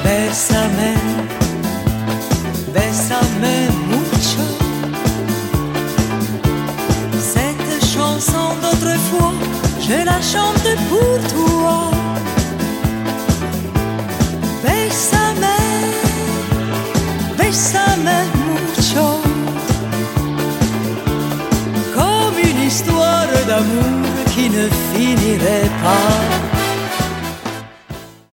Bésame, bésame mucho. Cette chanson d'autrefois, je la chante pour toi. Bésame, bésame mucho. Comme une histoire d'amour qui ne finirait pas.